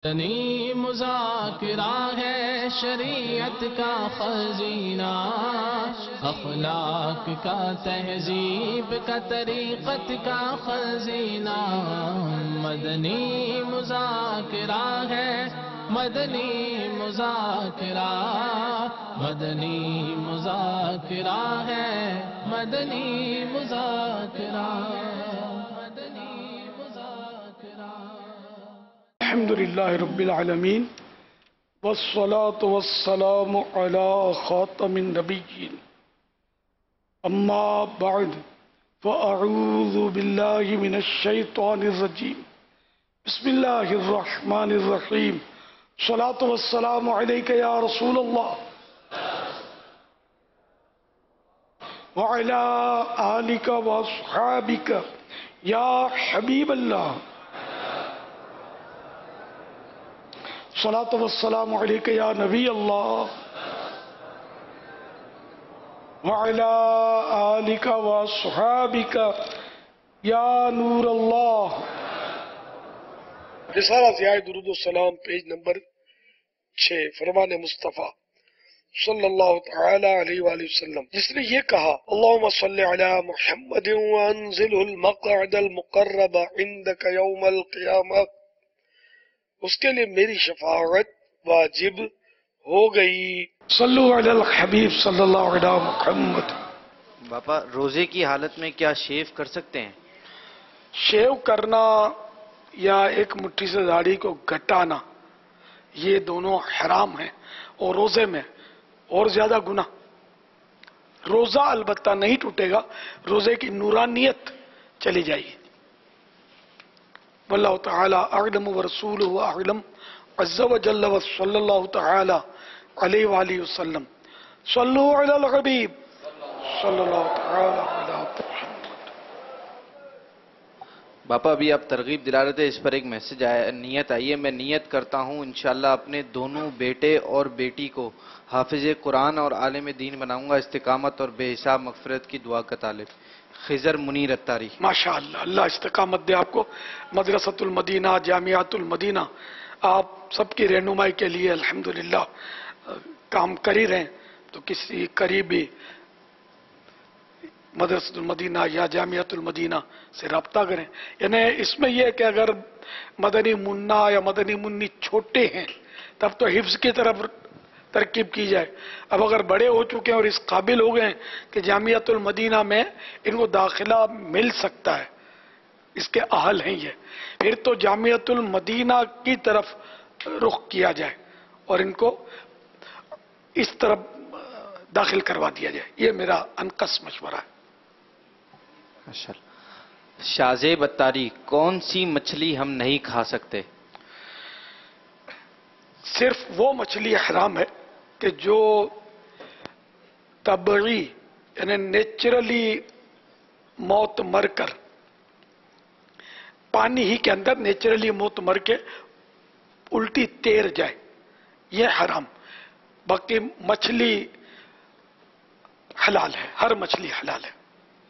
مدنی مذاکرہ ہے شریعت کا خزینہ، اخلاق کا تہذیب کا طریقت کا خزینہ۔ مدنی مذاکرہ ہے، مدنی مذاکرہ، مدنی مذاکرہ ہے، مدنی مذاکرہ، مدنی مذاکرہ۔ الحمد للہ رب العالمین والصلاة والسلام علی خاتم النبیین، اما بعد فاعوذ باللہ من الشیطان الرجیم، بسم اللہ الرحمن الرحیم۔ الصلاة والسلام علیک یا رسول اللہ وعلی آلک واصحابک یا حبیب اللہ۔ صلاۃ والسلام علیک یا نبی اللہ وعلی آلک واصحابک یا نور اللہ۔ رسالہ ضیاء درود السلام پیج نمبر 6، فرمان مصطفیٰ صلی اللہ تعالی علیہ وآلہ وسلم، جس نے یہ کہا اللہم صلی علی محمد وانزلہ المقعد المقرب عندک یوم القیامہ، اس کے لیے میری شفاعت واجب ہو گئی۔ صلو علی الحبیب صلی اللہ علیہ محمد۔ باپا، روزے کی حالت میں کیا شیو کر سکتے ہیں؟ شیو کرنا یا ایک مٹھی سے داڑھی کو گھٹانا، یہ دونوں حرام ہیں، اور روزے میں اور زیادہ گناہ۔ روزہ البتہ نہیں ٹوٹے گا، روزے کی نورانیت چلی جائے گی۔ واللہ تعالی اعلم ورسولہ اعلم عز وجل وصلی اللہ تعالی علیہ وآلہ وسلم۔ صلو علی الحبیب صلی اللہ تعالی علی محمد۔ باپا، ابھی آپ ترغیب دلا رہے تھے، اس پر ایک میسج آیا، نیت آئی ہے، میں نیت کرتا ہوں انشاءاللہ اپنے دونوں بیٹے اور بیٹی کو حافظ قرآن اور عالم دین بناؤں گا، استقامت اور بے حساب مغفرت کی دعا کا طالب، خضر منیر اتاری۔ ماشاءاللہ، اللہ استقامت دے آپ کو۔ مدرسۃ المدینہ، جامعۃ المدینہ، آپ سب کی رہنمائی کے لیے الحمدللہ کام کر ہی رہے ہیں، تو کسی قریبی مدرسۃ المدینہ یا جامعۃ المدینہ سے رابطہ کریں۔ یعنی اس میں یہ ہے کہ اگر مدنی منا یا مدنی منی چھوٹے ہیں تب تو حفظ کی طرف ترکیب کی جائے۔ اب اگر بڑے ہو چکے ہیں اور اس قابل ہو گئے ہیں کہ جامعۃ المدینہ میں ان کو داخلہ مل سکتا ہے، اس کے اہل ہیں یہ، پھر تو جامعۃ المدینہ کی طرف رخ کیا جائے اور ان کو اس طرف داخل کروا دیا جائے، یہ میرا انقص مشورہ ہے۔ شازیب اتاری، کون سی مچھلی ہم نہیں کھا سکتے؟ صرف وہ مچھلی حرام ہے کہ جو طبعی یعنی نیچرلی موت مر کر، پانی ہی کے اندر نیچرلی موت مر کے الٹی تیر جائے، یہ حرام۔ باقی مچھلی حلال ہے، ہر مچھلی حلال ہے۔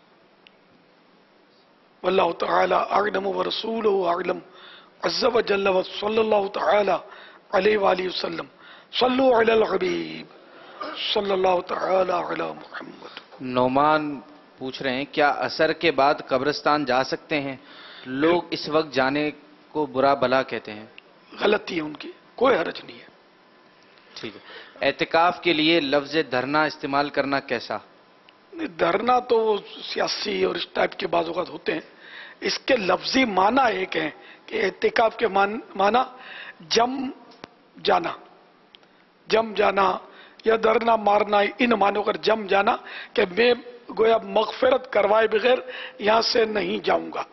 واللہ تعالی اعلم ورسولہ اعلم عز وجل وصلی اللہ تعالی علیہ وآلہ وسلم۔ صلو علی الحبیب صلی اللہ تعالی علی محمد۔ نعمان پوچھ رہے ہیں، کیا عصر کے بعد قبرستان جا سکتے ہیں؟ لوگ اس وقت جانے کو برا بھلا کہتے ہیں۔ غلطی ہے ان کی، کوئی حرج نہیں ہے۔ ٹھیک ہے۔ اعتکاف کے لیے لفظ دھرنا استعمال کرنا کیسا؟ دھرنا تو سیاسی اور اس ٹائپ کے بعض اوقات ہوتے ہیں، اس کے لفظی معنی ایک ہیں کہ اعتکاف کے معنی جم جانا، جم جانا یا دھرنا مارنا، ان معنوں کر جم جانا کہ میں گویا مغفرت کروائے بغیر یہاں سے نہیں جاؤں گا،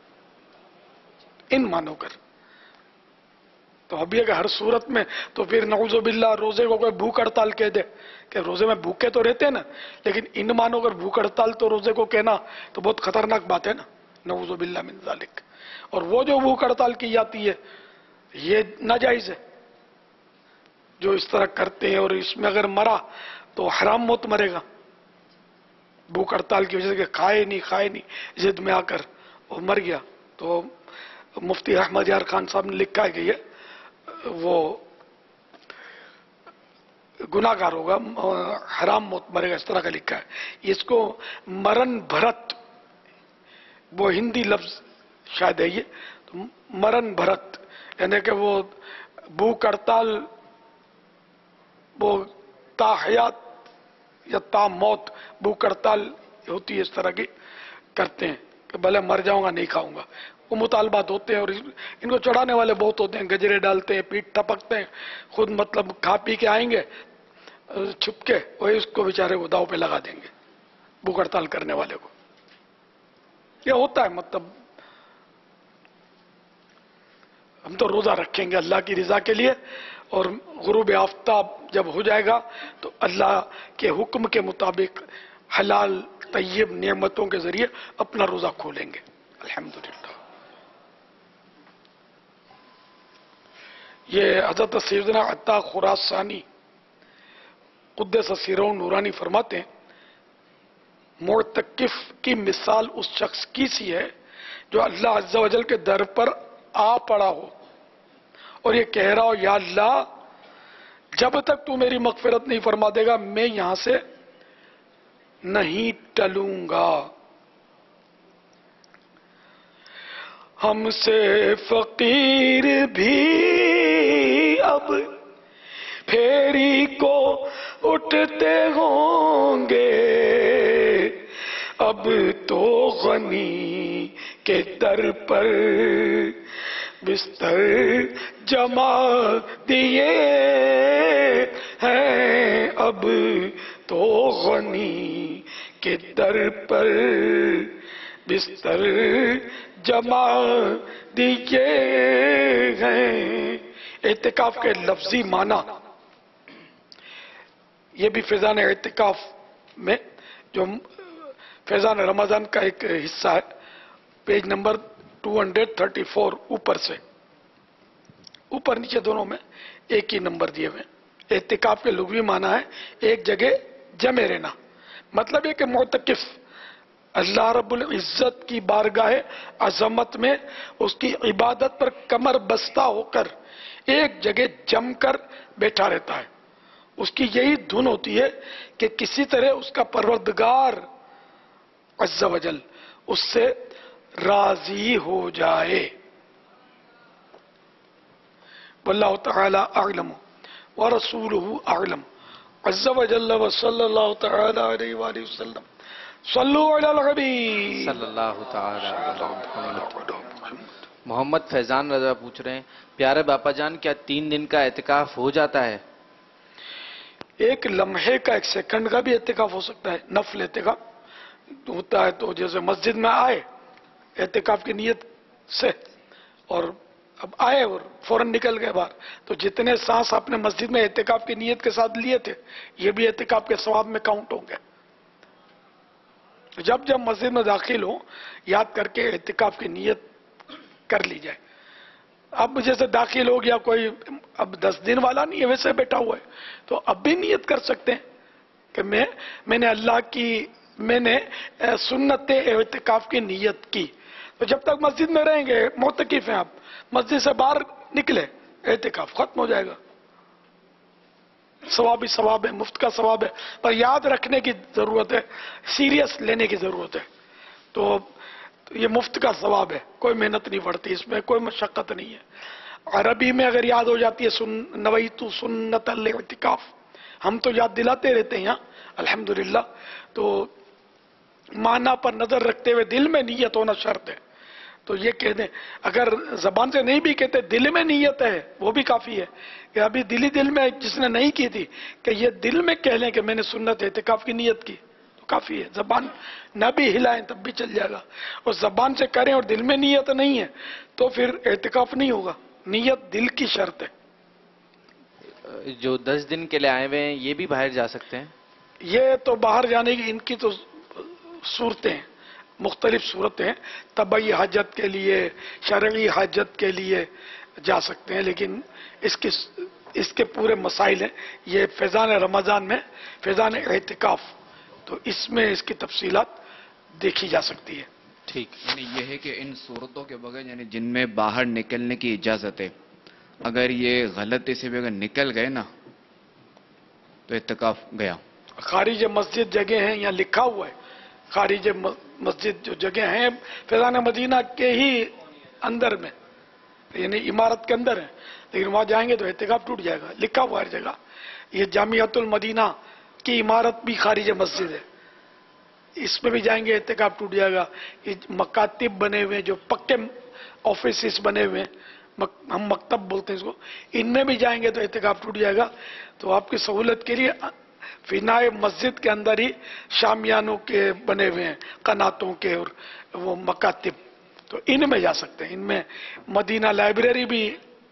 ان معنوں کر۔ تو اب یہ کہ ہر صورت میں تو پھر نعوذ باللہ روزے کو کوئی بھوک ہڑتال کہہ دے کہ روزے میں بھوکے تو رہتے ہیں نا، لیکن ان معنوں کر بھوک ہڑتال تو روزے کو کہنا تو بہت خطرناک بات ہے نا، نعوذ باللہ من ذالک۔ اور وہ جو بھوک ہڑتال کی جاتی ہے یہ ناجائز ہے، جو اس طرح کرتے ہیں، اور اس میں اگر مرا تو حرام موت مرے گا، بھوک ہڑتال کی وجہ سے کہ کھائے نہیں ضد میں آ کر وہ مر گیا۔ تو مفتی احمد یار خان صاحب نے لکھا ہے کہ یہ وہ गुनाहगार होगा, हराम मौत मरेगा, इस तरह का लिखा है। इसको मरण भरत, वो हिंदी लफ्ज शायद है ये, तो मरण भरत यानी कि वो भूख हड़ताल, वो ताहयात या ता मौत, भूख हड़ताल होती है, इस तरह की करते हैं कि भले मर जाऊंगा नहीं खाऊंगा। वो मुतालबात होते हैं और इनको चढ़ाने वाले बहुत होते हैं, गजरे डालते हैं, पीठ टपकते हैं, खुद मतलब खा पी के आएंगे छुपके, वही उसको बेचारे को दाव पे लगा देंगे, भूख हड़ताल करने वाले को। ये होता है, मतलब हम तो रोजा रखेंगे अल्लाह की रजा के लिए, और गुरूब आफ्ताब जब हो जाएगा तो अल्लाह के हुक्म के मुताबिक हलाल तय्यब नेमतों के जरिए अपना रोजा खोलेंगे अल्हम्दुलिल्लाह। ये हजरत सैयदना अत्ता खुरासानी कुद्दस सिरहुन नूरानी फरमाते हैं, मुअतकिफ की मिसाल उस शख्स की सी है जो अल्लाह अज़्ज़ा वजल के दर पर आ पड़ा हो और ये कह रहा हो, या अल्लाह जब तक तू मेरी मगफिरत नहीं फरमा देगा मैं यहां से नहीं टलूंगा। हमसे फकीर भी अब फेरी को उठते होंगे, अब तो गनी के दर पर बिस्तर जमा दिए हैं, अब तो गनी के दर पर बिस्तर जमा दिए हैं। एतिकाफ के लफ्जी माना, ये भी फैजान एतिकाफ में जो फैजान रमजान का एक हिस्सा है, पेज नंबर 234 ऊपर से, ऊपर नीचे दोनों में एक ही नंबर दिए हुए। एतिकाफ के लुग़वी माना है एक जगह जमे रहना, मतलब ये कि मुअतकिफ अल्लाह रब्बुल इज्जत की बारगाह अजमत में उसकी इबादत पर कमर बस्ता होकर एक जगह जमकर बैठा रहता है। उसकी यही धुन होती है कि किसी तरह उसका परवरदिगार अज़्ज़ा वजल उससे राजी हो जाए। वल्लाहु तआला अअलम व रसूलुहु अअलम। अज़्ज़ा वजल्ल व सल्लल्लाहु तआला अलैहि वसल्लम। सल्लु अलल हबीब सल्लल्लाहु तआला अलैहि मोहम्मद फैजान रजा पूछ रहे हैं, प्यारे बापा जान क्या 3 दिन का एतिकाफ हो जाता है? एक लम्हे का, एक सेकंड का भी एतिकाफ हो सकता है। नफल एतिकाफ होता है तो जैसे मस्जिद में आए एतिकाफ की नीयत से और अब आए और फौरन निकल गए बाहर, तो जितने सांस आपने मस्जिद में एतिकाफ की नीयत के साथ लिए थे ये भी एतिकाफ के सवाब में काउंट होंगे। जब जब मस्जिद में दाखिल हो याद करके एतिकाफ की नीयत कर ली जाए। अब जैसे दाखिल हो गया कोई, अब 10 दिन वाला नहीं है, वैसे बैठा हुआ है, तो अब भी नियत कर सकते हैं कि मैंने अल्लाह की, मैंने सुन्नत एतिकाफ की नियत की। तो जब तक मस्जिद में रहेंगे मुअतकिफ हैं आप, मस्जिद से बाहर निकले एतिकाफ खत्म हो जाएगा। सवाब ही सवाब है, मुफ्त का सवाब है, पर याद रखने की जरूरत है, सीरियस लेने की जरूरत है। तो ये मुफ्त का सवाब है, कोई मेहनत नहीं पड़ती इसमें, कोई मशक्कत नहीं है। अरबी में अगर याद हो जाती है नवैतु सुन्नतल इतिकाफ, हम तो याद दिलाते रहते हैं यहाँ अल्हम्दुलिल्लाह। तो माना पर नजर रखते हुए दिल में नीयत होना शर्त है। तो ये कह दें, अगर जबान से नहीं भी कहते दिल में नीयत है वो भी काफी है। कि अभी दिल में जिसने नहीं की थी कि ये दिल में कह लें कि मैंने सुन्नत एतिकाफ की नीयत की, तो काफी है। जबान न भी हिलाएं तब भी चल जाएगा, और जबान से करें और दिल में नीयत नहीं है तो फिर एतिकाफ नहीं होगा। नीयत दिल की शर्त है। जो 10 दिन के लिए आए हुए हैं ये भी बाहर जा सकते हैं? ये तो बाहर जाने की इनकी तो सूरतें हैं, मुख्तलिफ सूरतें हैं। तबई हाजत के लिए, शरई हाजत के लिए जा सकते हैं, लेकिन इसके पूरे मसाइल हैं। ये फैजान रमजान में फैजान एतिकाफ, तो इसमें इसकी तफसीलात देखी जा सकती है। ठीक, यानी यह है कि इन सूरतों के बगैर, यानी जिनमें बाहर निकलने की इजाजत है, اگر یہ غلطی سے بھی اگر نکل گئے نا تو اعتکاف گیا. خارج مسجد جگہ ہیں، یہاں لکھا ہوا ہے خارج مسجد جو جگہ ہیں فیضان مدینہ کے ہی اندر میں، یعنی عمارت کے اندر ہے، لیکن وہاں جائیں گے تو اعتکاف ٹوٹ جائے گا. لکھا ہوا ہر جگہ. یہ جامعۃ المدینہ کی عمارت بھی خارج مسجد ہے، اس میں بھی جائیں گے اعتکاف ٹوٹ جائے گا. یہ مکاتب بنے ہوئے جو پکے آفیسز بنے ہوئے ہیں، ہم مکتب بولتے ہیں اس کو، ان میں بھی جائیں گے تو اعتکاف ٹوٹ جائے گا. تو آپ کی سہولت کے لیے فنائے مسجد کے اندر ہی شامیانوں کے بنے ہوئے ہیں، قناتوں کے اور وہ مکاتب، تو ان میں جا سکتے ہیں. ان میں مدینہ لائبریری بھی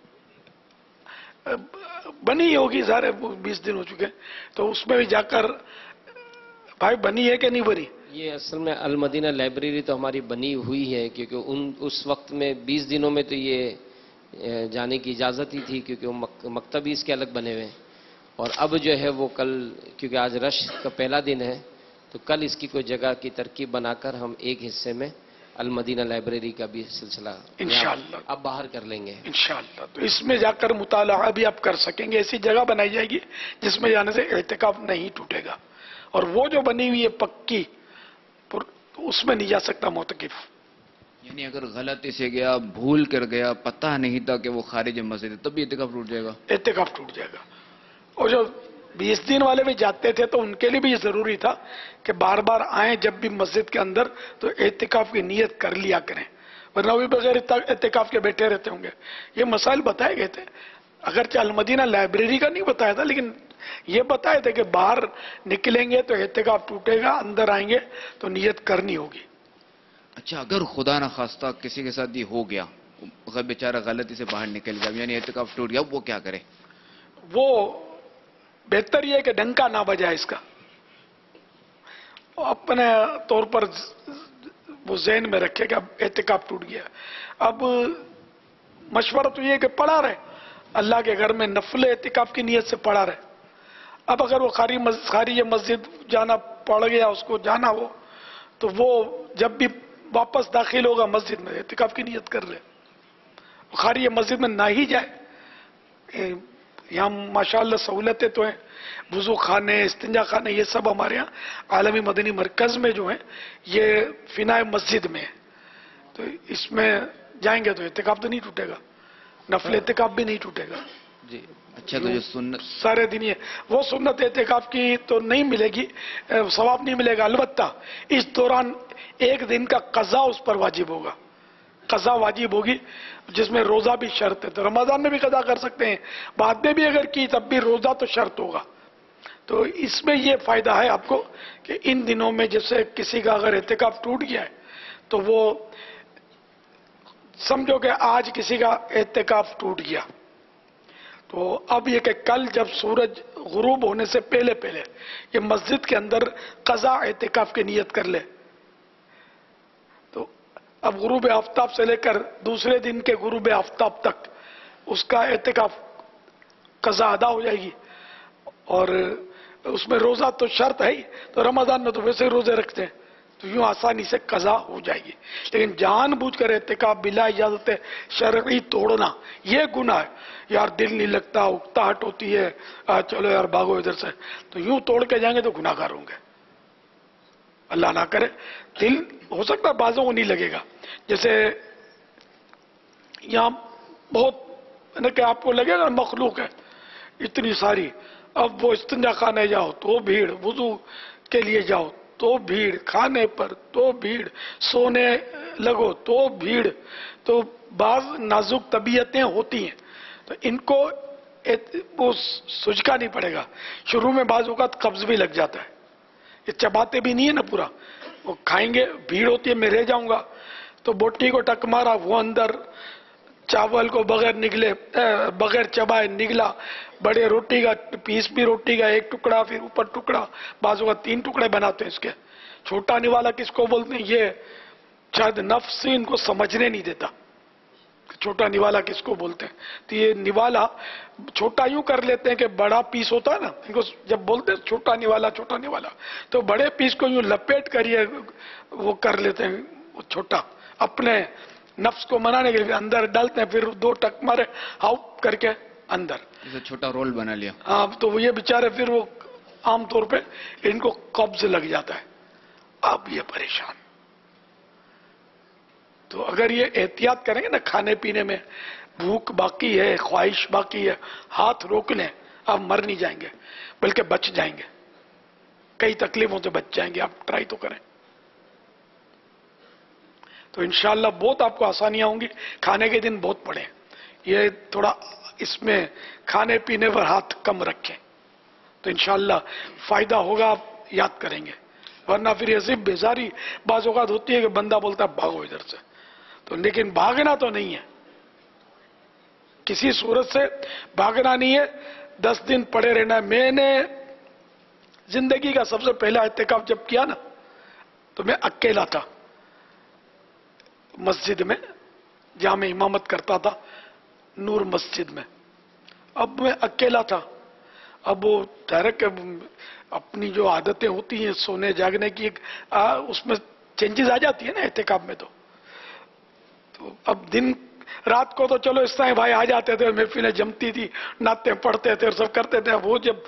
بنی ہوگی، سارے 20 دن ہو چکے ہیں، تو اس میں بھی جا کر بھائی بنی ہے کہ نہیں بنی؟ یہ اصل میں المدینہ لائبریری تو ہماری بنی ہوئی ہے، کیونکہ اس وقت میں 20 دنوں میں تو یہ جانے کی اجازت ہی تھی، کیونکہ وہ مکتب ہی اس کے الگ بنے ہوئے ہیں. اور اب جو ہے وہ کل، کیونکہ آج رش کا پہلا دن ہے، تو کل اس کی کوئی جگہ کی ترکیب بنا کر ہم ایک حصے میں المدینہ لائبریری کا بھی سلسلہ انشاءاللہ اب باہر کر لیں گے انشاءاللہ. تو اس میں جا کر مطالعہ بھی آپ کر سکیں گے. ایسی جگہ بنائی جائے گی جس میں جانے سے اعتکاف نہیں ٹوٹے گا. اور وہ جو بنی ہوئی ہے پکی، اس میں نہیں جا سکتا معتکف. یعنی اگر غلطی سے گیا، بھول کر گیا، پتہ نہیں تھا کہ وہ خارج مسجد ہے، تب بھی اعتکاف ٹوٹ جائے گا. اعتکاف ٹوٹ جائے گا. اور جو 20 دن والے بھی جاتے تھے تو ان کے لیے بھی یہ ضروری تھا کہ بار بار آئیں جب بھی مسجد کے اندر تو اعتکاف کی نیت کر لیا کریں، ورنہ وہ بغیر اعتکاف کے بیٹھے رہتے ہوں گے. یہ مسائل بتائے گئے تھے، اگرچہ المدینہ لائبریری کا نہیں بتایا تھا، لیکن یہ بتائے تھے کہ باہر نکلیں گے تو اعتکاف ٹوٹے گا، اندر آئیں گے تو نیت کرنی ہوگی. اچھا، اگر خدا نخواستہ کسی کے ساتھ یہ ہو گیا، اگر بیچارہ غلطی سے باہر نکل گیا، یعنی اعتکاف ٹوٹ گیا، وہ کیا کرے؟ وہ بہتر یہ ہے کہ ڈنکا نہ بجائے اس کا، اپنے طور پر وہ ذہن میں رکھے کہ اب اعتکاف ٹوٹ گیا. اب مشورہ تو یہ ہے کہ پڑھا رہے، اللہ کے گھر میں نفل اعتکاف کی نیت سے پڑھا رہے. اب اگر وہ خارج مسجد جانا پڑ گیا، اس کو جانا ہو، تو وہ جب بھی واپس داخل ہوگا مسجد میں اعتکاف کی نیت کر لے، خارج مسجد میں نہ ہی جائے. یہاں ماشاءاللہ سہولتیں تو ہیں، وضو خانے، استنجا خانے، یہ سب ہمارے یہاں عالمی مدنی مرکز میں جو ہیں یہ فنائے مسجد میں ہے. تو اس میں جائیں گے تو اعتکاف تو نہیں ٹوٹے گا، نفل اعتکاف بھی نہیں ٹوٹے گا. جی اچھا، تو جو سنت سارے دن یہ وہ سنت اعتکاف کی تو نہیں ملے گی، ثواب نہیں ملے گا. البتہ اس دوران ایک دن کا قضا اس پر واجب ہوگا، قضا واجب ہوگی، جس میں روزہ بھی شرط ہے. تو رمضان میں بھی قضا کر سکتے ہیں، بعد میں بھی اگر کی تب بھی روزہ تو شرط ہوگا. تو اس میں یہ فائدہ ہے آپ کو کہ ان دنوں میں جیسے کسی کا اگر اعتکاف ٹوٹ گیا ہے تو وہ سمجھو کہ آج کسی کا اعتکاف ٹوٹ گیا، تو اب یہ کہ کل جب سورج غروب ہونے سے پہلے یہ مسجد کے اندر قضا اعتکاف کی نیت کر لے، تو اب غروب آفتاب سے لے کر دوسرے دن کے غروب آفتاب تک اس کا اعتکاف قضا ادا ہو جائے گی. اور اس میں روزہ تو شرط ہے ہی، تو رمضان میں تو ویسے روزے رکھتے ہیں، تو یوں آسانی سے قضا ہو جائے گی. لیکن جان بوجھ کر اعتکاف بلا اجازت شرعی توڑنا یہ گناہ ہے. یار دل نہیں لگتا، اکتاہٹ ہوتی ہے، چلو یار بھاگو ادھر سے، تو یوں توڑ کے جائیں گے تو گناہ گار ہوں گے. اللہ نہ کرے. دل ہو سکتا ہے بعضوں کو نہیں لگے گا، جیسے یہاں بہت کہ آپ کو لگے گا مخلوق ہے اتنی ساری، اب وہ استنجا خانے جاؤ تو بھیڑ، وضو کے لیے جاؤ تو بھیڑ، کھانے پر تو بھیڑ، سونے لگو تو بھیڑ. تو بعض نازک طبیعتیں ہوتی ہیں تو ان کو وہ سجکا نہیں پڑے گا. شروع میں بعض اوقات قبض بھی لگ جاتا ہے، یہ چباتے بھی نہیں ہے نا پورا، وہ کھائیں گے، بھیڑ ہوتی ہے، میں رہ جاؤں گا تو بوٹی کو ٹک مارا، وہ اندر چاول کو بغیر چبائے نگلا، بڑے روٹی کا پیس بھی، روٹی کا ایک ٹکڑا، پھر اوپر ٹکڑا، بعضوں کا 3 ٹکڑے بناتے ہیں اس کے. چھوٹا نوالا کس کو بولتے ہیں؟ یہ شاید نفس ان کو سمجھنے نہیں دیتا چھوٹا نوالا کس کو بولتے ہیں. تو یہ نوالا چھوٹا یوں کر لیتے ہیں کہ بڑا پیس ہوتا ہے نا، ان کو جب بولتے ہیں چھوٹا نوالا تو بڑے پیس کو یوں لپیٹ کر یہ وہ کر لیتے ہیں وہ چھوٹا، اپنے नफ्स को मनाने के लिए अंदर डालते हैं, फिर 2 टक मारे आउट करके अंदर। जैसे छोटा रोल बना लिया। हाँ, तो ये बेचारे फिर वो आमतौर पे इनको कब्ज लग जाता है। अब ये परेशान। तो अगर ये एहतियात करेंगे ना खाने पीने में, भूख बाकी है, ख्वाहिश बाकी है, हाथ रोक लें, आप मर नहीं जाएंगे बल्कि बच जाएंगे, कई तकलीफों से बच जाएंगे। आप ट्राई तो करें, तो इंशाअल्लाह बहुत आपको आसानियां होंगी। खाने के दिन बहुत पड़े, ये थोड़ा इसमें खाने पीने पर हाथ कम रखें तो इंशाअल्लाह फायदा होगा, आप याद करेंगे। वरना फिर ऐसी बेजारी बाज़ औक़ात होती है कि बंदा बोलता है भागो इधर से, तो लेकिन भागना तो नहीं है, किसी सूरत से भागना नहीं है, 10 दिन पड़े रहना है। मैंने जिंदगी का सबसे पहला इत्तिकाफ जब किया ना, तो मैं अकेला था मस्जिद में, जहां मैं इमामत करता था, नूर मस्जिद में। अब मैं अकेला था। अब वो डायरेक्ट अपनी जो आदतें होती हैं सोने जागने की, उसमें चेंजेस आ जाती है ना इत्तिकाफ में। तो अब दिन रात को तो चलो इस तरह भाई आ जाते थे, महफिलें जमती थी, नाते पढ़ते थे और सब करते थे। वो जब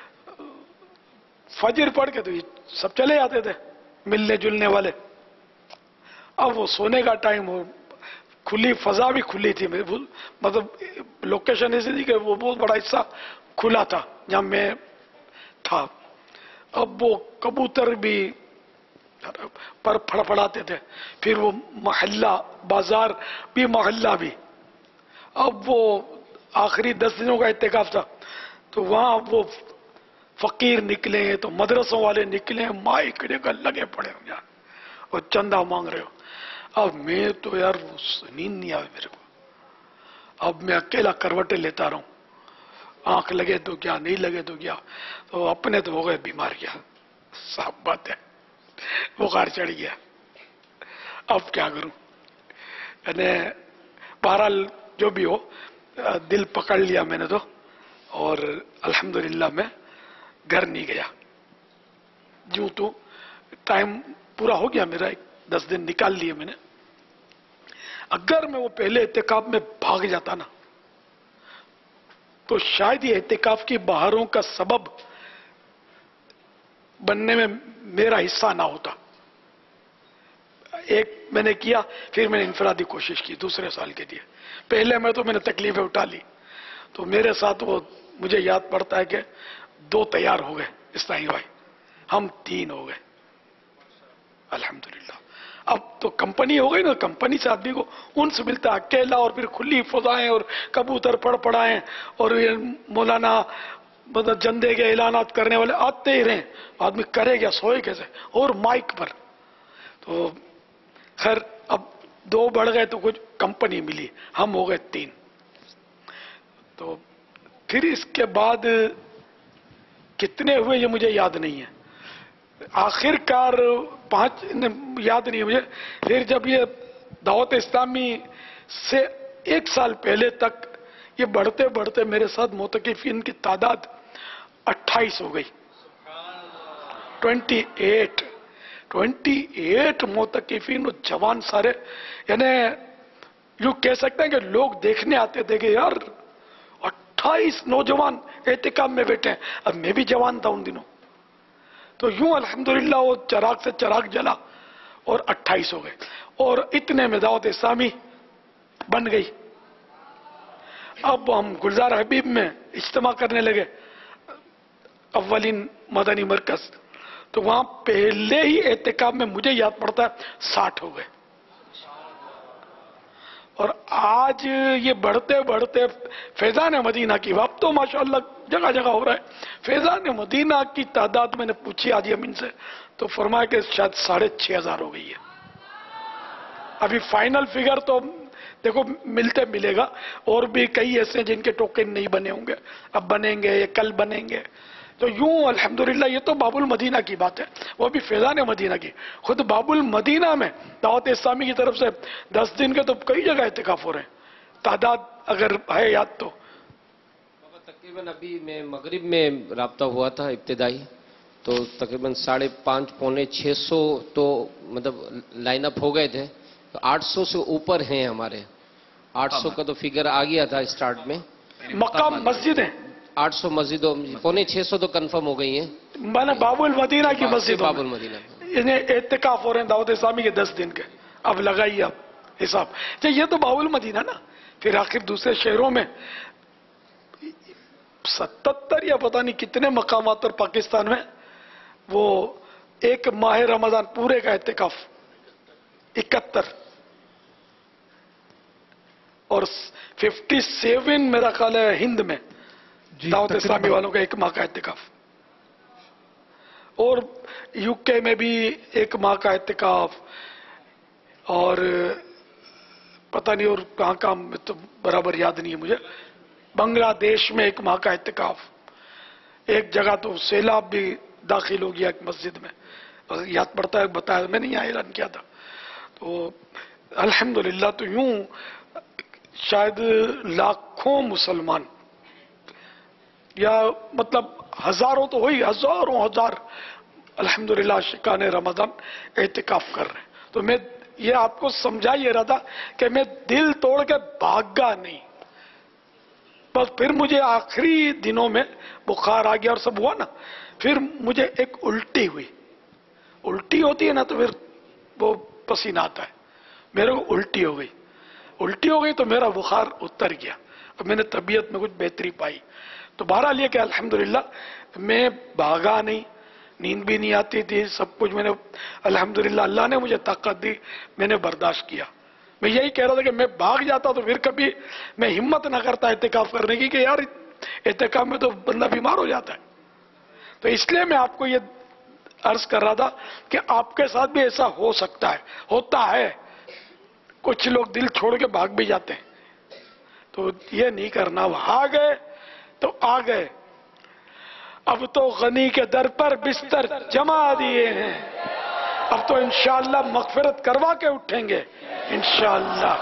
फजर पढ़ के तो ये सब चले जाते थे मिलने जुलने वाले। अब वो सोने का टाइम हो, खुली फजा भी खुली थी, मतलब लोकेशन ऐसी थी कि वो बहुत बड़ा हिस्सा खुला था जहां मैं था। अब वो कबूतर भी पर फड़फड़ाते थे, फिर वो मोहल्ला बाजार भी, मोहल्ला भी। अब वो आखिरी 10 दिनों का इत्तिकाफ था, तो वहां वो फकीर निकले तो मदरसों वाले निकले, माइक लेकर लगे पड़े हो यार और चंदा मांग रहे हो। अब मैं तो यार नींद नहीं आवे मेरे को। अब मैं अकेला करवटें लेता रहूं, आंख लगे तो क्या, नहीं लगे तो क्या। तो अपने तो हो गए बीमार, क्या साफ बात है, बुखार चढ़ गया। अब क्या करूं, यानी बहरहाल जो भी हो, दिल पकड़ लिया मैंने तो, और अल्हम्दुलिल्लाह मैं घर नहीं गया। यूं तो टाइम पूरा हो गया मेरा, 10 दिन निकाल लिए मैंने। अगर मैं वो पहले इत्तिकाफ में भाग जाता ना, तो शायद ये इत्तिकाफ की बहारों का सबब बनने में मेरा हिस्सा ना होता। एक मैंने किया, फिर मैंने इनफरादी कोशिश की दूसरे साल के लिए। पहले में तो मैंने तकलीफें उठा ली, तो मेरे साथ वो मुझे याद पड़ता है कि 2 तैयार हो गए इस्लाही भाई, हम 3 हो गए अल्हम्दुलिल्लाह। अब तो कंपनी हो गई ना, कंपनी से आदमी को उनसे मिलता है, अकेला और फिर खुली फजाएं और कबूतर पड़ाएं और ये मौलाना मतलब जंदे के ऐलानात करने वाले आते ही रहे, आदमी करे क्या, सोए कैसे, और माइक पर। तो खैर अब 2 बढ़ गए तो कुछ कंपनी मिली, हम हो गए 3। तो फिर इसके बाद कितने हुए ये मुझे याद नहीं है, आखिरकार 5 याद नहीं है मुझे। फिर जब ये दावत इस्लामी से 1 साल पहले तक ये बढ़ते बढ़ते मेरे साथ मोतकिफिन की तादाद 28 हो गई, 28 मोतकिफिन, जवान सारे। यानी यूं कह सकते हैं कि लोग देखने आते थे कि यार 28 नौजवान एहतिकाफ में बैठे हैं। अब मैं भी जवान था उन दिनों, तो यूं अल्हम्दुलिल्लाह वो चिराग से चिराग जला और 28 हो गए। और इतने में दावत इस्लामी बन गई। अब हम गुलजार हबीब में इज्तिमा करने लगे, अव्वलीन मदनी मरकज। तो वहां पहले ही एहतिकाफ में मुझे याद पड़ता है 60 हो गए। और आज ये बढ़ते बढ़ते फैजान मदीना की, अब तो माशाअल्लाह जगह जगह हो रहा है। फैजान मदीना की तादाद मैंने पूछी आज यमीन से, तो फरमाया कि शायद 6500 हो गई है। अभी फाइनल फिगर तो देखो मिलते मिलेगा, और भी कई ऐसे हैं जिनके टोकन नहीं बने होंगे, अब बनेंगे या कल बनेंगे। तो यूं अल्हम्दुलिल्लाह ये तो बाबुल मदीना की बात है, वो भी फैजान मदीना की। खुद बाबुल मदीना में दावत इस्लामी की तरफ से 10 दिन के तो कई जगह इत्तिकाफ हो रहे हैं, तादाद अगर है याद तो। तकरीबन अभी मैं मगरिब में राब्ता हुआ था इब्तिदाई, तो तकरीबन 5.5 पौने 600 तो मतलब लाइन अप हो गए थे, تو 800 سے اوپر ہیں ہمارے. 800 کا تو فگر آ گیا تھا اسٹارٹ میں. مقام مسجد ہے. 800 مسجدوں 550 تو کنفرم ہو گئی ہیں. میں نے باب المدینہ کی مسجد باب المدینہ. انہیں اعتکاف ہو رہے ہیں دعوت اسلامی کے 10 دن کے. اب لگائیے آپ حساب. یہ تو باب المدینہ نا. پھر آخر دوسرے شہروں میں 77 یا پتہ نہیں کتنے مقامات اور پاکستان میں وہ ایک ماہ رمضان پورے کا اعتکاف. 71 اور 57 میرا خیال ہے ہند میں دعوت اسلامی والوں کا 1 ماہ کا اعتکاف. اور یو کے میں بھی 1 ماہ کا اعتکاف. اور پتہ نہیں اور کہاں کہاں تو برابر یاد نہیں ہے مجھے. بنگلہ دیش میں 1 ماہ کا اعتکاف. ایک جگہ تو سیلاب بھی داخل ہو گیا ایک مسجد میں. یاد پڑتا ہے بتایا میں نے یہاں اعلان کیا تھا. تو الحمدللہ تو یوں شاید لاکھوں مسلمان یا مطلب ہزاروں تو ہوئی ہزار الحمدللہ شکان رمضان اعتکاف کر رہے ہیں. تو میں یہ آپ کو سمجھا یہ رہا تھا کہ میں دل توڑ کے بھاگا نہیں. بس پھر مجھے آخری دنوں میں بخار آ گیا اور سب ہوا نا. پھر مجھے ایک الٹی ہوئی. الٹی ہوتی ہے نا تو پھر وہ پسینہ آتا ہے. میرے کو الٹی ہو گئی تو میرا بخار اتر گیا. اب میں نے طبیعت میں کچھ بہتری پائی. تو بہرحال یہ کہ الحمدللہ میں بھاگا نہیں. نیند بھی نہیں آتی تھی. سب کچھ میں نے الحمدللہ اللہ نے مجھے طاقت دی. میں نے برداشت کیا. میں یہی کہہ رہا تھا کہ میں بھاگ جاتا تو پھر کبھی میں ہمت نہ کرتا اعتکاف کرنے کی کہ یار اعتکاف میں تو بندہ بیمار ہو جاتا ہے. تو اس لیے میں آپ کو یہ عرض کر رہا تھا کہ آپ کے ساتھ بھی ایسا ہو سکتا ہے, ہوتا ہے. کچھ لوگ دل چھوڑ کے بھاگ بھی جاتے ہیں. تو یہ نہیں کرنا. وہ آ گئے تو آ گئے. اب تو غنی کے در پر بستر جما دیے ہیں. اب تو انشاءاللہ مغفرت کروا کے اٹھیں گے انشاءاللہ.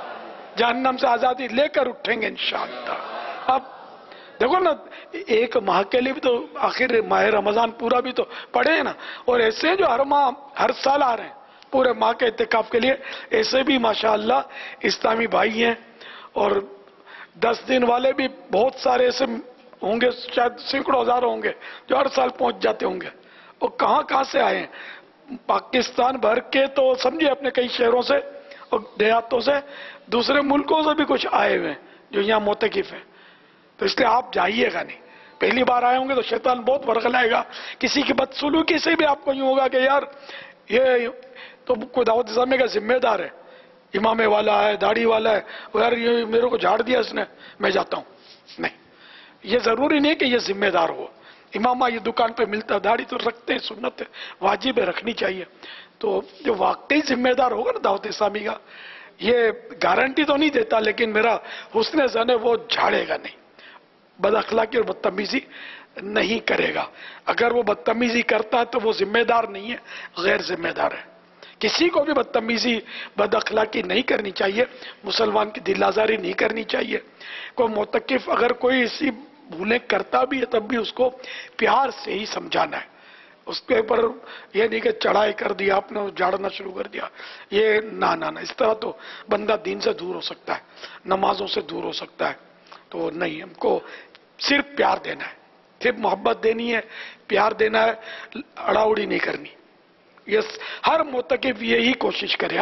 جہنم سے آزادی لے کر اٹھیں گے انشاءاللہ. اب دیکھو نا 1 ماہ کے لیے بھی تو آخر ماہ رمضان پورا بھی تو پڑے ہیں نا. اور ایسے جو ہر سال آ رہے ہیں پورے ماہ کے اعتکاف کے لیے, ایسے بھی ماشاءاللہ اسلامی بھائی ہیں. اور 10 دن والے بھی بہت سارے ایسے ہوں گے, شاید سینکڑوں ہزار ہوں گے جو ہر سال پہنچ جاتے ہوں گے. اور کہاں سے آئے ہیں. پاکستان بھر کے تو سمجھے اپنے کئی شہروں سے اور دیہاتوں سے, دوسرے ملکوں سے بھی کچھ آئے ہوئے ہیں جو یہاں معتکف ہیں. تو اس لیے آپ جائیے گا نہیں. پہلی بار آئے ہوں گے تو شیطان بہت ورغلائے گا. کسی کی بدسلوکی سے بھی آپ کو یوں ہوگا کہ یار یہ تو کوئی دعوت اسلامی کا ذمہ دار ہے, امامے والا ہے, داڑھی والا ہے, یار یہ میرے کو جھاڑ دیا اس نے, میں جاتا ہوں. نہیں, یہ ضروری نہیں کہ یہ ذمہ دار ہو. امامہ یہ دکان پہ ملتا, داڑھی تو رکھتے ہیں, سنت ہے, واجب ہے, رکھنی چاہیے. تو جو واقعی ذمہ دار ہوگا نا دعوت اسلامی کا, یہ گارنٹی تو نہیں دیتا لیکن میرا حسن ظن ہے وہ جھاڑے گا نہیں, بد اخلاقی اور بدتمیزی نہیں کرے گا. اگر وہ بدتمیزی کرتا ہے تو وہ ذمہ دار نہیں ہے, غیر ذمہ دار ہے. کسی کو بھی بدتمیزی بد اخلاقی نہیں کرنی چاہیے, مسلمان کی دل آزاری نہیں کرنی چاہیے. کوئی معتکف اگر کوئی ایسی بھولیں کرتا بھی ہے تب بھی اس کو پیار سے ہی سمجھانا ہے. اس کے اوپر یہ نہیں کہ چڑھائی کر دیا آپ نے, جھاڑنا شروع کر دیا. یہ نہ اس طرح تو بندہ دین سے دور ہو سکتا ہے, نمازوں سے دور ہو سکتا ہے. تو نہیں, ہم کو صرف پیار دینا ہے, صرف محبت دینی ہے, پیار دینا ہے, اڑاوڑی نہیں کرنی. یہ ہر معتکف یہی کوشش کرے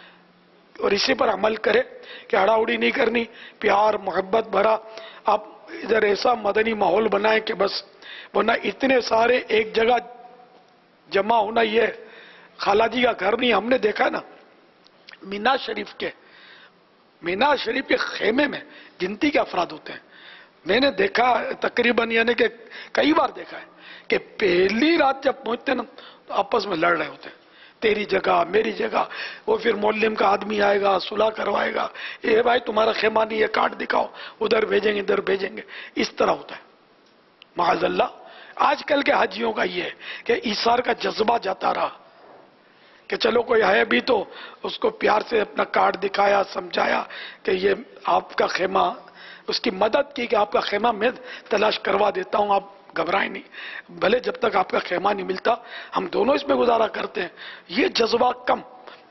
اور اسی پر عمل کرے کہ اڑاوڑی نہیں کرنی, پیار محبت بھرا. آپ ادھر ایسا مدنی ماحول بنائیں کہ بس, ورنہ اتنے سارے ایک جگہ جمع ہونا یہ خالہ جی کا گھر نہیں. ہم نے دیکھا نا مینا شریف کے خیمے میں گنتی کے افراد ہوتے ہیں. میں نے دیکھا تقریباً, یعنی کہ کئی بار دیکھا ہے کہ پہلی رات جب پہنچتے نا تو آپس میں لڑ رہے ہوتے ہیں, تیری جگہ میری جگہ. وہ پھر مولم کا آدمی آئے گا, صلح کروائے گا, اے بھائی تمہارا خیمہ نہیں ہے, کارڈ دکھاؤ, ادھر بھیجیں گے ادھر بھیجیں گے. اس طرح ہوتا ہے معاذ اللہ. آج کل کے حاجیوں کا یہ ہے کہ ایثار کا جذبہ جاتا رہا کہ چلو کوئی ہے بھی تو اس کو پیار سے اپنا کارڈ دکھایا, سمجھایا کہ یہ آپ کا خیمہ, اس کی مدد کی کہ آپ کا خیمہ میں تلاش کروا دیتا ہوں, آپ گھبرائیں نہیں, بھلے جب تک آپ کا خیمہ نہیں ملتا ہم دونوں اس میں گزارا کرتے ہیں. یہ جذبہ کم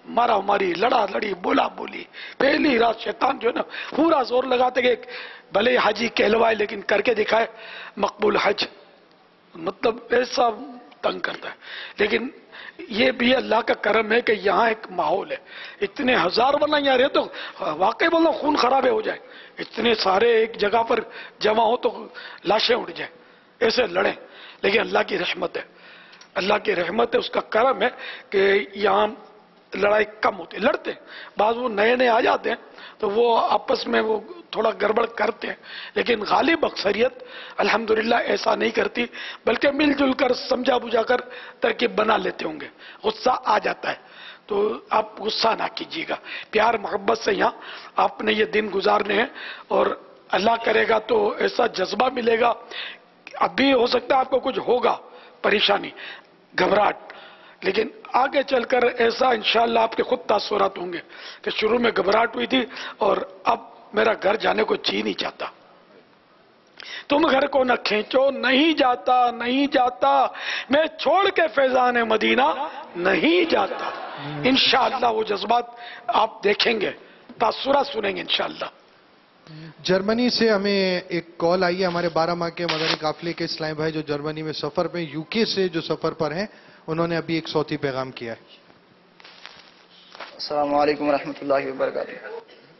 मारा मारी, लड़ा लड़ी, बोला बोली, पहली रात शैतान जो है ना पूरा जोर लगाते कि भले हाजी कहलवाए लेकिन करके दिखाए मकबूल हज, मतलब ऐसा तंग करता है। लेकिन ये भी अल्लाह का करम है कि यहाँ एक माहौल है, इतने हजार वरना यहाँ रहे तो वाकई बोलना खून खराबे हो जाए, इतने सारे एक जगह पर जमा हो तो लाशें उड़ जाए, ऐसे लड़े। लेकिन अल्लाह की रहमत है, अल्लाह की रहमत है, उसका करम है कि यहाँ लड़ाई कम होती है। लड़ते बाद वो नए नए आ जाते हैं तो वो आपस में वो थोड़ा गड़बड़ करते हैं, लेकिन गालिब अक्सरियत अल्हम्दुलिल्लाह ऐसा नहीं करती, बल्कि मिलजुल कर समझा बुझा कर तरकीब बना लेते होंगे। गुस्सा आ जाता है तो आप गुस्सा ना कीजिएगा, प्यार मोहब्बत से यहाँ आपने ये दिन गुजारने हैं और अल्लाह करेगा तो ऐसा जज्बा मिलेगा। अभी हो सकता है आपको कुछ होगा परेशानी, घबराहट, लेकिन आगे चलकर ऐसा इंशाअल्लाह आपके खुद तासुरात होंगे कि शुरू में घबराहट हुई थी और अब मेरा घर जाने को जी नहीं चाहता। तुम घर को न खींचो, नहीं जाता नहीं जाता, मैं छोड़ के फैजान मदीना नहीं जाता। इंशाअल्लाह वो जज्बात आप देखेंगे, तासुरात सुनेंगे इंशाअल्लाह। जर्मनी से हमें एक कॉल आई है, हमारे 12 माह के मदनी काफिले के इस्लामी भाई जो जर्मनी में सफर में, यूके से जो सफर पर हैं, उन्होंने अभी एक सौती पैगाम किया है। अस्सलाम वालेकुम वरहमतुल्लाहि वबरकातुहू।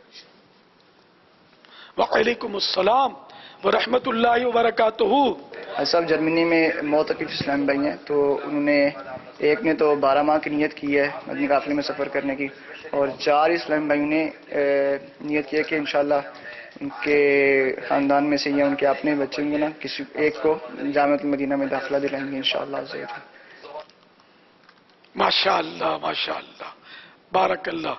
वालेकुम अस्सलाम वरहमतुल्लाहि वबरकातुहू। सब जर्मनी में मोतकिफ इस्लामी भाई हैं, तो उन्होंने एक ने तो 12 माह की नियत की है मदनी काफिले में सफ़र करने की, और 4 इस्लामी भाइयों ने नियत की है कि इंशाअल्लाह उनके ख़ानदान में से या उनके अपने बच्चे होंगे ना, किसी एक को जामिअतुल मदीना में दाखिला दिलाएंगे इंशाअल्लाह। माशाअल्लाह माशाअल्लाह, बारकल्लाह।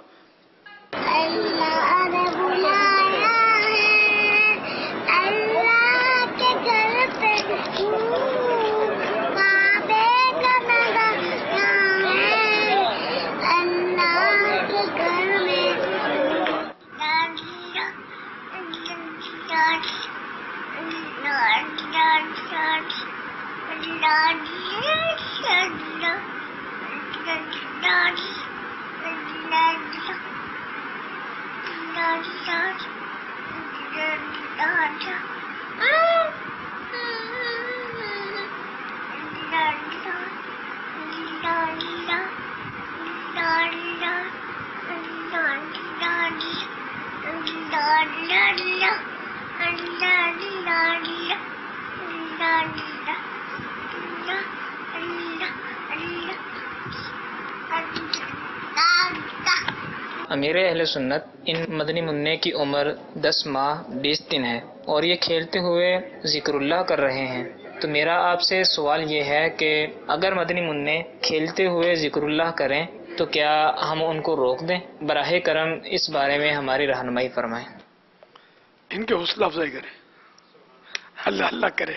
अमीर अहले सुन्नत, इन मदनी मुन्ने की उम्र 10 माह 20 दिन है और ये खेलते हुए जिक्रुल्लाह कर रहे हैं। तो मेरा आपसे सवाल ये है कि अगर मदनी मुन्ने खेलते हुए जिक्रुल्लाह करें तो क्या हम उनको रोक दें? बराहे करम इस बारे में हमारी रहनुमाई फरमाएं। इनके हौसला अफजाई करें, अल्लाह अल्लाह करे।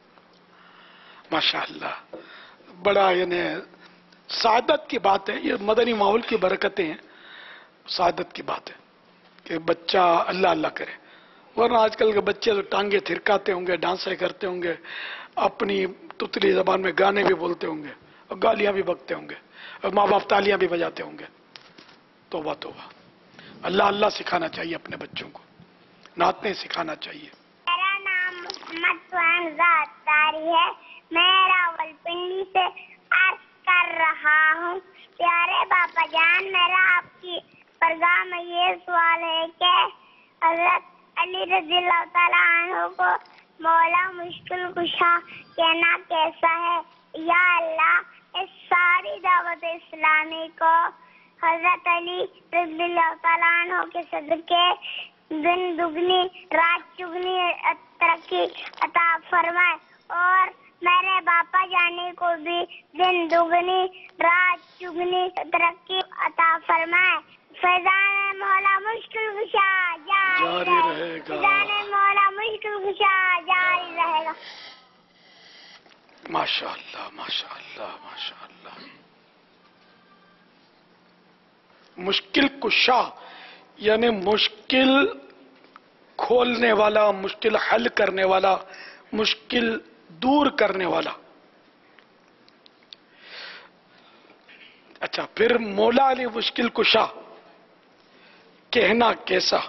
माशाअल्लाह, बड़ा यानी सादत की बात है, ये मदनी माहौल की बरकतें हैं, सादत की बात है कि बच्चा अल्लाह अल्लाह करे। वरना आजकल के बच्चे तो टांगे थिरकाते होंगे, डांसें करते होंगे, अपनी तुतली जबान में गाने भी बोलते होंगे और गालियां भी बकते होंगे और माँ बाप तालियां भी बजाते होंगे। तौबा तौबा, अल्लाह अल्लाह सिखाना चाहिए अपने बच्चों को, नातें सिखाना चाहिए। मेरा नाम मोहम्मद सुहाना अत्तारी है, मैं रावलपिंडी से अर्ज कर रहा हूँ। प्यारे बाबा जान, मेरा आपकी परगाह में ये सवाल है कि हज़रत अली रज़ियल्लाहु ताला अन्हु को मौला मुश्किल कुशा कहना कैसा है? या अल्लाह, इस सारी दावत इस्लामी को हज़रत अली रज़ियल्लाहु ताला अन्हु के सदके दिन दुगनी रात चुगनी तरक्की अता फरमाए और मेरे बापा जाने को भी दिन दुगनी रात चुगनी तरक्की अता फरमाए। फैजान मौला मुश्किल कुशा जारी रहेगा, फैजान मौला मुश्किल कुशा जारी रहेगा। माशाअल्लाह माशाअल्लाह माशाअल्लाह। मुश्किल कुशा यानी मुश्किल खोलने वाला, मुश्किल हल करने वाला, मुश्किल दूर करने वाला। اچھا، پھر مولا علی مشکل کشا کہنا کیسا؟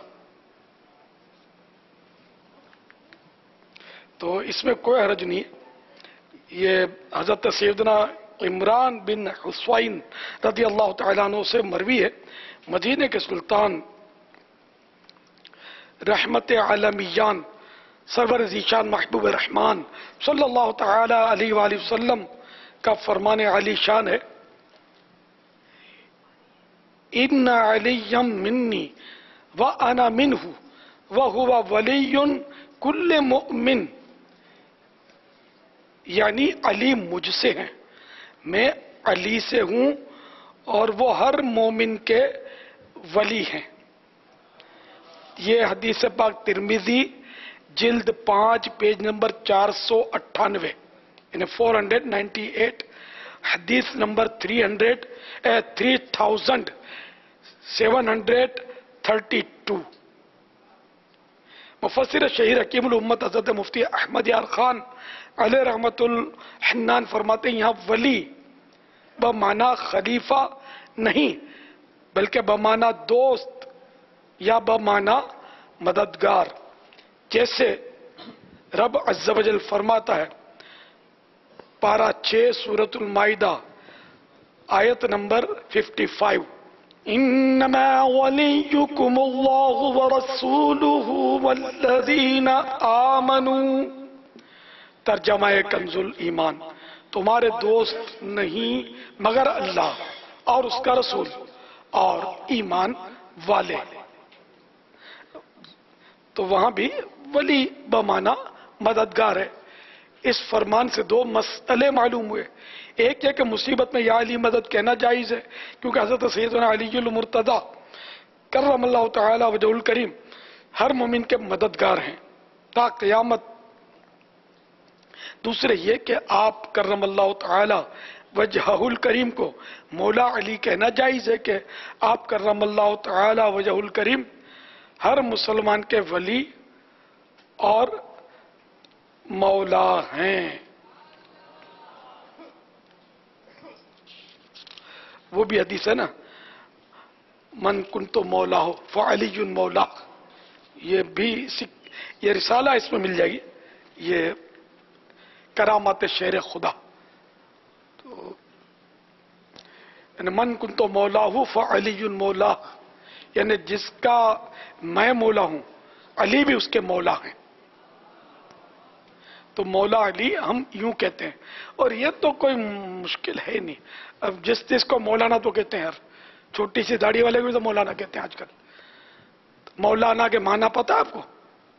تو اس میں کوئی حرج نہیں ہے. یہ حضرت سیدنا عمران بن حسین رضی اللہ تعالیٰ عنہ سے مروی ہے. مدینے کے سلطان رحمت عالمیان سرور ذیشان محبوب رحمان صلی اللہ تعالی علیہ وآلہ وسلم کا فرمان علی شان ہے، ان علی منی وانا منہ وہو ولی کل مؤمن، یعنی علی مجھ سے ہیں، میں علی سے ہوں اور وہ ہر مومن کے ولی ہیں. یہ حدیث پاک ترمذی جلد 5 پیج نمبر 498 یعنی 498 حدیث نمبر 3732. مفسر شہیر حکیم الامت حضرت مفتی احمد یار خان علیہ رحمت الحنان فرماتے ہیں یہاں ولی بمعنی خلیفہ نہیں بلکہ بمعنی دوست یا بمعنی مددگار. جیسے رب عز و جل فرماتا ہے پارہ 6 سورۃ المائدہ آیت نمبر 55، انما ولیکم اللہ ورسولہ والذین آمنوا، ترجمہ کنز الایمان، تمہارے دوست نہیں مگر اللہ اور اس کا رسول اور ایمان والے. تو وہاں بھی ولی بمعنی مددگار ہے. اس فرمان سے 2 مسئلے معلوم ہوئے. ایک یہ کہ مصیبت میں یا علی مدد کہنا جائز ہے کیونکہ حضرت سیدنا علی المرتضی کرم اللہ تعالی وجہ الکریم ہر مومن کے مددگار ہیں تا قیامت. دوسرے یہ کہ آپ کرم اللہ تعالی وجہ الکریم کو مولا علی کہنا جائز ہے کہ آپ کرم اللہ تعالی وجہ الکریم ہر مسلمان کے ولی اور مولا ہیں. وہ بھی حدیث ہے نا، من کنت مولا ہو فعلی مولا. یہ بھی یہ رسالہ اس میں مل جائے گی، یہ کرامات شہر خدا. تو من کنت مولا ہو فعلی مولا، یعنی جس کا میں مولا ہوں علی بھی اس کے مولا ہیں. تو مولا علی ہم یوں کہتے ہیں اور یہ تو کوئی مشکل ہے نہیں. اب جس کو مولانا تو کہتے ہیں، چھوٹی سی داڑھی والے بھی تو مولانا کہتے ہیں آج کل. مولانا کے معنی پتہ ہے آپ کو؟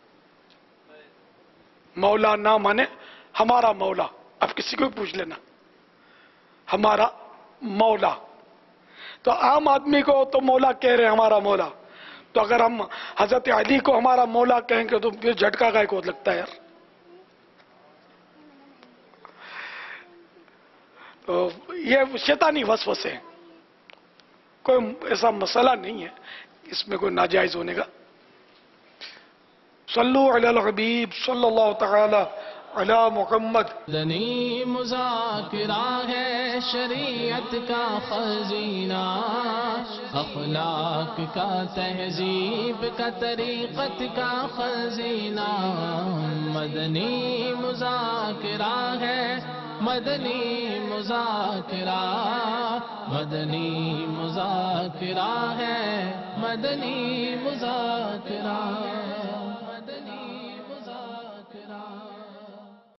مولانا مانے ہمارا مولا. اب کسی کو پوچھ لینا ہمارا مولا. تو عام آدمی کو تو مولا کہہ رہے ہیں ہمارا مولا. تو اگر ہم حضرت علی کو ہمارا مولا کہیں گے تو پھر جھٹکا کا کو لگتا ہے یار. تو یہ شیطانی وسوسے ہیں، کوئی ایسا مسئلہ نہیں ہے اس میں کوئی ناجائز ہونے کا. صلو علی الحبیب صلی اللہ تعالی علی محمد. مدنی مذاکرہ ہے شریعت کا خزینہ، اخلاق کا تہذیب کا طریقت کا خزینہ. مدنی مذاکرہ ہے، مدنی مذاکرہ، مدنی مذاکرہ ہے، مدنی مذاکرہ.